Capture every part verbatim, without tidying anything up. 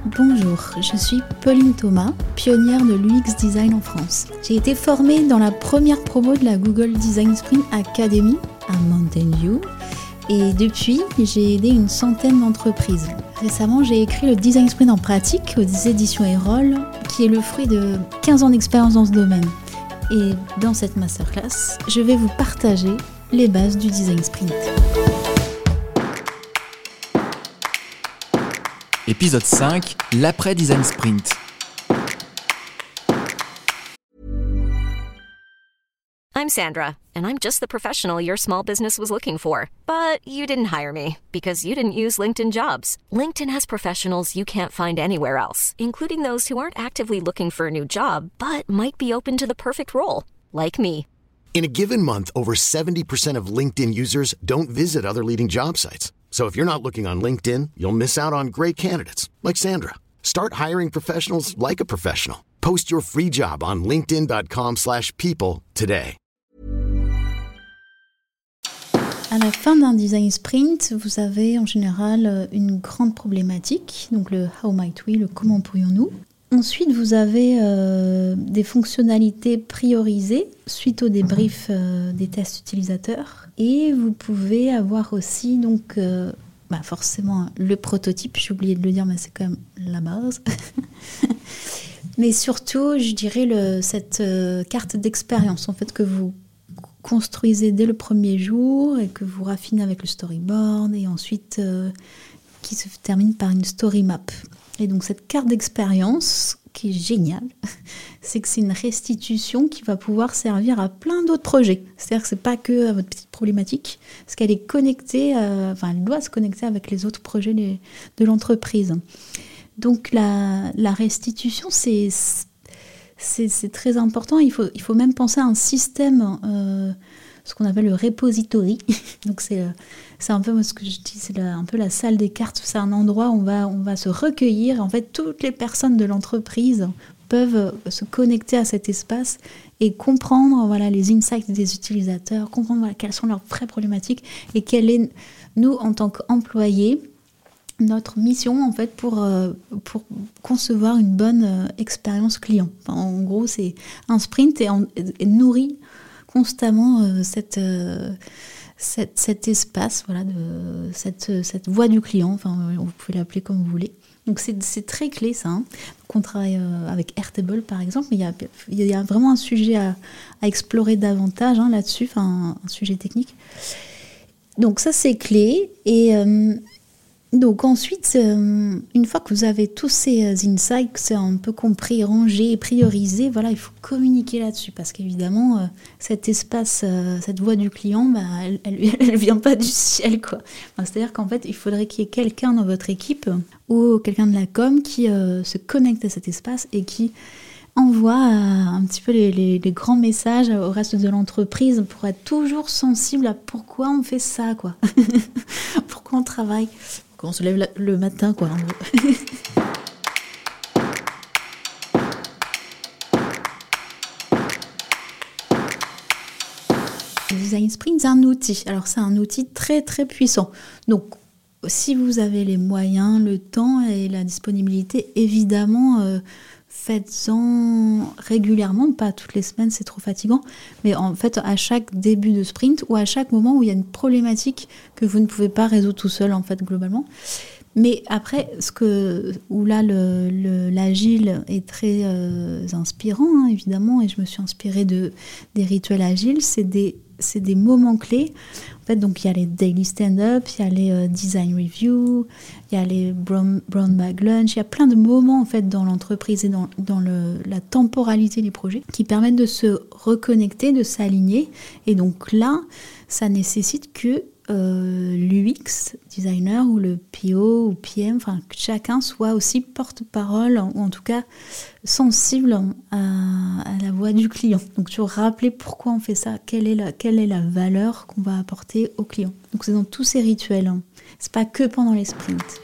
Bonjour, je suis Pauline Thomas, pionnière de l'U X Design en France. J'ai été formée dans la première promo de la Google Design Sprint Academy à Mountain View et depuis, j'ai aidé une centaine d'entreprises. Récemment, j'ai écrit le Design Sprint en pratique aux éditions Erol, qui est le fruit de quinze ans d'expérience dans ce domaine. Et dans cette masterclass, je vais vous partager les bases du Design Sprint. Épisode cinq, l'après-Design Sprint. I'm Sandra, and I'm just the professional your small business was looking for. But you didn't hire me, because you didn't use LinkedIn Jobs. LinkedIn has professionals you can't find anywhere else, including those who aren't actively looking for a new job, but might be open to the perfect role, like me. In a given month, over seventy percent of LinkedIn users don't visit other leading job sites. So if you're not looking on LinkedIn, you'll miss out on great candidates like Sandra. Start hiring professionals like a professional. Post your free job on linkedin dot com slash people today. À la fin d'un design sprint, vous avez en général une grande problématique, donc le how might we, le comment pourrions-nous. Ensuite, vous avez euh, des fonctionnalités priorisées suite au débrief euh, des tests utilisateurs. Et vous pouvez avoir aussi, donc, euh, bah forcément, le prototype. J'ai oublié de le dire, mais c'est quand même la base. Mais surtout, je dirais le, cette euh, carte d'expérience, en fait, que vous construisez dès le premier jour et que vous raffinez avec le storyboard et ensuite euh, qui se termine par une story map. Et donc cette carte d'expérience qui est géniale, c'est que c'est une restitution qui va pouvoir servir à plein d'autres projets. C'est-à-dire que c'est pas que à votre petite problématique, parce qu'elle est connectée, à, enfin elle doit se connecter avec les autres projets de l'entreprise. Donc la, la restitution, c'est C'est, c'est très important. Il faut, il faut même penser à un système, euh, ce qu'on appelle le repository. Donc c'est, c'est un peu moi, ce que je dis, c'est la, un peu la salle des cartes. C'est un endroit où on va, on va se recueillir. En fait, toutes les personnes de l'entreprise peuvent se connecter à cet espace et comprendre voilà, les insights des utilisateurs, comprendre voilà, quelles sont leurs vraies problématiques et quelle est, nous, en tant qu'employés, notre mission en fait pour, euh, pour concevoir une bonne euh, expérience client. Enfin, en gros, c'est un sprint et, en, et nourrit constamment euh, cette, euh, cette, cet espace, voilà, de, cette, cette voix du client. Enfin, vous pouvez l'appeler comme vous voulez. Donc c'est, c'est très clé ça. Hein. Donc, on travaille euh, avec Airtable par exemple, mais il y a, il y a vraiment un sujet à, à explorer davantage hein, là-dessus, enfin, un, un sujet technique. Donc ça c'est clé et euh, donc ensuite, euh, une fois que vous avez tous ces insights, que c'est un peu compris, rangé, priorisé, voilà, il faut communiquer là-dessus parce qu'évidemment, euh, cet espace, euh, cette voix du client, bah, elle, elle, elle vient pas du ciel, quoi. Enfin, c'est-à-dire qu'en fait, il faudrait qu'il y ait quelqu'un dans votre équipe ou quelqu'un de la com qui euh, se connecte à cet espace et qui envoie euh, un petit peu les, les, les grands messages au reste de l'entreprise pour être toujours sensible à pourquoi on fait ça, quoi. Pourquoi on travaille. Quand on se lève le matin, quoi. Le Design Sprint, c'est un outil. Alors, c'est un outil très, très puissant. Donc, si vous avez les moyens, le temps et la disponibilité, évidemment, euh, faites-en régulièrement, pas toutes les semaines, c'est trop fatigant, mais en fait, à chaque début de sprint ou à chaque moment où il y a une problématique que vous ne pouvez pas résoudre tout seul, en fait, globalement. Mais après, ce que, où là, le, le, l'agile est très euh, inspirant, hein, évidemment, et je me suis inspirée de, des rituels agiles, c'est des, c'est des moments clés. En fait, donc, il y a les daily stand-up, il y a les euh, design review, il y a les brown, brown bag lunch, il y a plein de moments, en fait, dans l'entreprise et dans, dans le, la temporalité du projet qui permettent de se reconnecter, de s'aligner. Et donc là, ça nécessite que Euh, l'U X designer ou le P O ou P M, enfin que chacun soit aussi porte-parole ou en tout cas sensible à, à la voix du client. Donc toujours rappeler pourquoi on fait ça, quelle est la, quelle est la valeur qu'on va apporter au client. Donc c'est dans tous ces rituels, hein. C'est pas que pendant les sprints.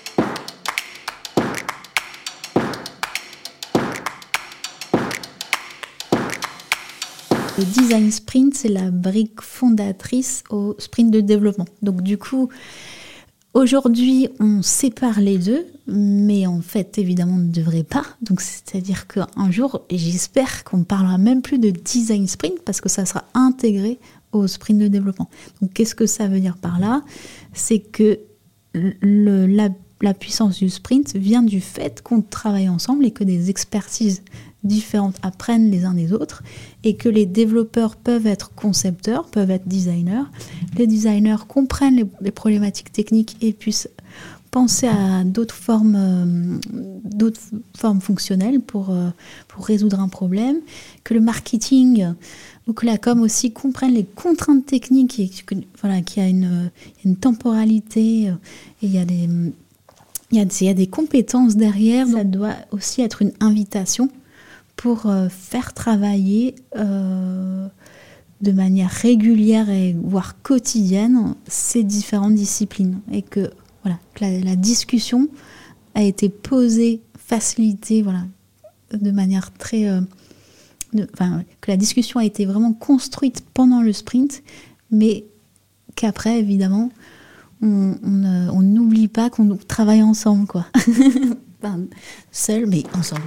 Le design sprint, c'est la brique fondatrice au sprint de développement. Donc du coup, Aujourd'hui, on sépare les deux, mais en fait, évidemment, on ne devrait pas. Donc, c'est-à-dire qu'un jour, j'espère qu'on ne parlera même plus de design sprint parce que ça sera intégré au sprint de développement. Donc, qu'est-ce que ça veut dire par là ? C'est que le, la, la puissance du sprint vient du fait qu'on travaille ensemble et que des expertises différentes apprennent les uns des autres et que les développeurs peuvent être concepteurs, peuvent être designers. Les designers comprennent les, les problématiques techniques et puissent penser à d'autres formes, euh, d'autres formes fonctionnelles pour, euh, pour résoudre un problème. Que le marketing ou que la com aussi comprennent les contraintes techniques et que, voilà, qu'il y a une, une temporalité et il y a des, il y a, il y a des compétences derrière. Ça doit aussi être une invitation pour euh, faire travailler euh, de manière régulière et voire quotidienne ces différentes disciplines. Et que, voilà, que la, la discussion a été posée, facilitée, voilà, de manière très... Euh, de, enfin, que la discussion a été vraiment construite pendant le sprint, mais qu'après, évidemment, on, on, euh, on n'oublie pas qu'on travaille ensemble, quoi. Enfin, seul, mais ensemble.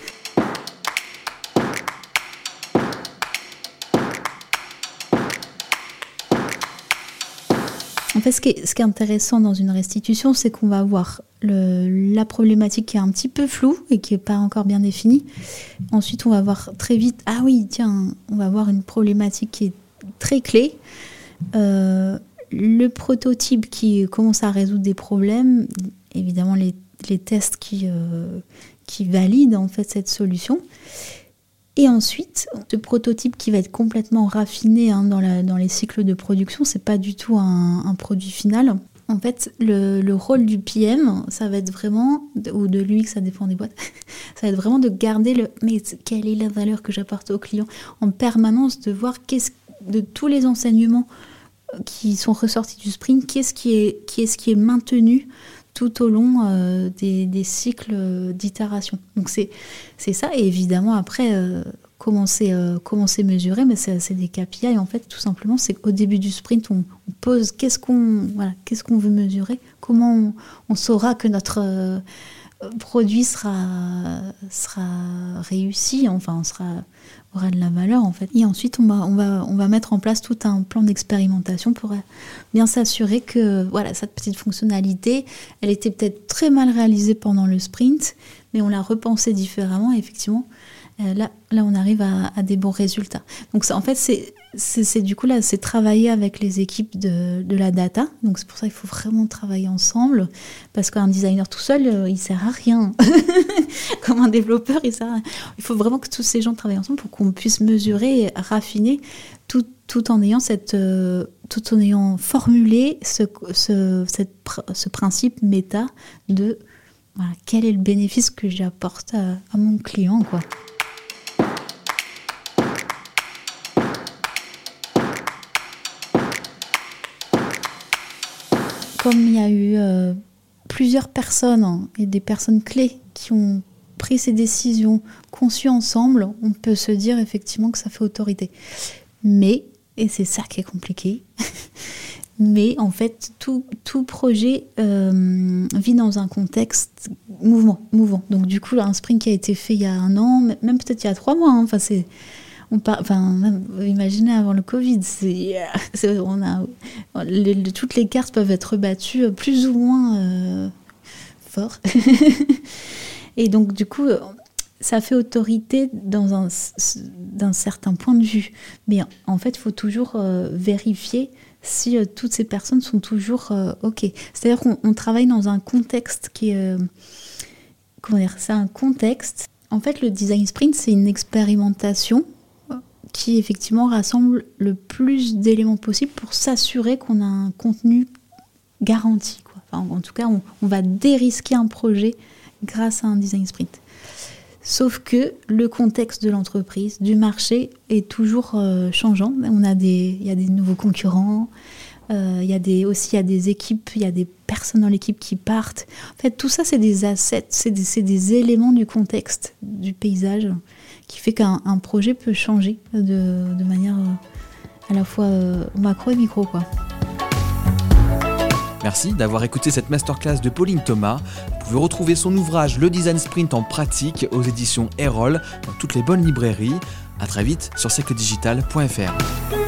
En fait, ce qui, est, ce qui est intéressant dans une restitution, c'est qu'on va avoir le, la problématique qui est un petit peu floue et qui n'est pas encore bien définie. Ensuite, on va voir très vite, ah oui, tiens, on va avoir une problématique qui est très clé. Euh, le prototype qui commence à résoudre des problèmes, évidemment les, les tests qui, euh, qui valident en fait cette solution. Et ensuite, ce prototype qui va être complètement raffiné hein, dans, la, dans les cycles de production, c'est pas du tout un, un produit final. En fait, le, le rôle du P M, ça va être vraiment, ou de l'U X, ça dépend des boîtes, ça va être vraiment de garder le, mais quelle est la valeur que j'apporte au client en permanence, de voir qu'est-ce, de tous les enseignements qui sont ressortis du sprint, qu'est-ce qui est, qu'est-ce qui est maintenu tout au long euh, des, des cycles d'itération. Donc c'est, c'est ça, et évidemment après, euh, comment, c'est, euh, comment c'est mesuré, mais c'est, c'est des K P I, en fait, tout simplement, c'est qu'au début du sprint, on, on pose qu'est-ce qu'on, voilà, qu'est-ce qu'on veut mesurer, comment on, on saura que notre euh, produit sera, sera réussi, enfin, sera, aura de la valeur, en fait. Et ensuite, on va, on va, on va mettre en place tout un plan d'expérimentation pour bien s'assurer que voilà, cette petite fonctionnalité, elle était peut-être très mal réalisée pendant le sprint, mais on l'a repensée différemment et effectivement, euh, là, là, on arrive à, à des bons résultats. Donc, ça, en fait, c'est, c'est, c'est du coup, là, c'est travailler avec les équipes de, de la data. Donc, c'est pour ça qu'il faut vraiment travailler ensemble, parce qu'un designer tout seul, euh, il ne sert à rien. Comme un développeur, il sert à rien. Il faut vraiment que tous ces gens travaillent ensemble pour qu'on puisse mesurer et raffiner tout, tout en ayant cette, euh, tout en ayant formulé ce, ce, cette, ce principe méta de voilà, quel est le bénéfice que j'apporte à, à mon client, quoi. Comme il y a eu euh, plusieurs personnes hein, et des personnes clés qui ont pris ces décisions conçues ensemble, on peut se dire effectivement que ça fait autorité. Mais, et c'est ça qui est compliqué, mais en fait, tout, tout projet euh, vit dans un contexte mouvement, mouvant. Donc du coup, un sprint qui a été fait il y a un an, même peut-être il y a trois mois, hein, enfin c'est... On par... enfin, même, imaginez avant le Covid, c'est... C'est... On a... les... toutes les cartes peuvent être battues plus ou moins euh... fort. Et donc, du coup, ça fait autorité dans un... d'un certain point de vue. Mais en fait, il faut toujours euh, vérifier si euh, toutes ces personnes sont toujours euh, OK. C'est-à-dire qu'on on travaille dans un contexte qui est... Euh... Comment dire ? C'est un contexte... En fait, le design sprint, c'est une expérimentation qui effectivement rassemble le plus d'éléments possible pour s'assurer qu'on a un contenu garanti, quoi. Enfin, en tout cas, on, on va dérisquer un projet grâce à un design sprint. Sauf que le contexte de l'entreprise, du marché, est toujours euh, changeant. On a des, il y a des nouveaux concurrents, euh, il y a des, aussi il y a des équipes, il y a des personnes dans l'équipe qui partent. En fait, tout ça, c'est des assets, c'est des, c'est des éléments du contexte, du paysage, qui fait qu'un un projet peut changer de, de manière euh, à la fois euh, macro et micro, quoi. Merci d'avoir écouté cette masterclass de Pauline Thomas. Vous pouvez retrouver son ouvrage Le Design Sprint en pratique aux éditions Erol dans toutes les bonnes librairies. À très vite sur siècle digital point f r.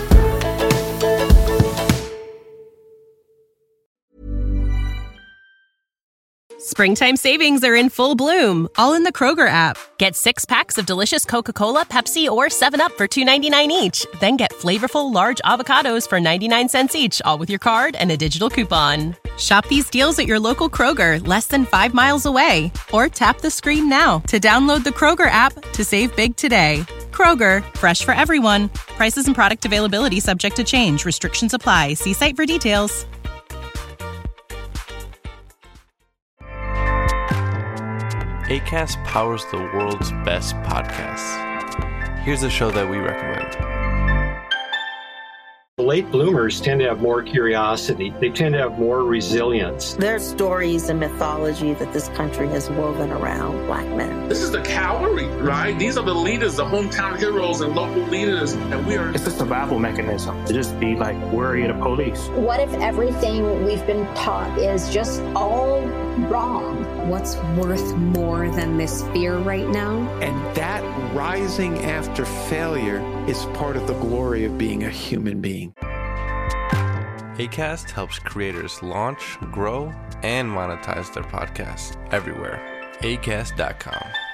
Springtime savings are in full bloom, all in the Kroger app. Get six packs of delicious Coca-Cola, Pepsi, or seven up for two ninety-nine each. Then get flavorful large avocados for ninety-nine cents each, all with your card and a digital coupon. Shop these deals at your local Kroger, less than five miles away. Or tap the screen now to download the Kroger app to save big today. Kroger, fresh for everyone. Prices and product availability subject to change. Restrictions apply. See site for details. Acast powers the world's best podcasts. Here's a show that we recommend. Late bloomers tend to have more curiosity. They tend to have more resilience. There are stories and mythology that this country has woven around Black men. This is the cavalry, right? These are the leaders, the hometown heroes and local leaders, and we are... It's a survival mechanism to just be like worry of the police. What if everything we've been taught is just all wrong? What's worth more than this fear right now? And that rising after failure is part of the glory of being a human being. Acast helps creators launch, grow, and monetize their podcasts everywhere. acast dot com.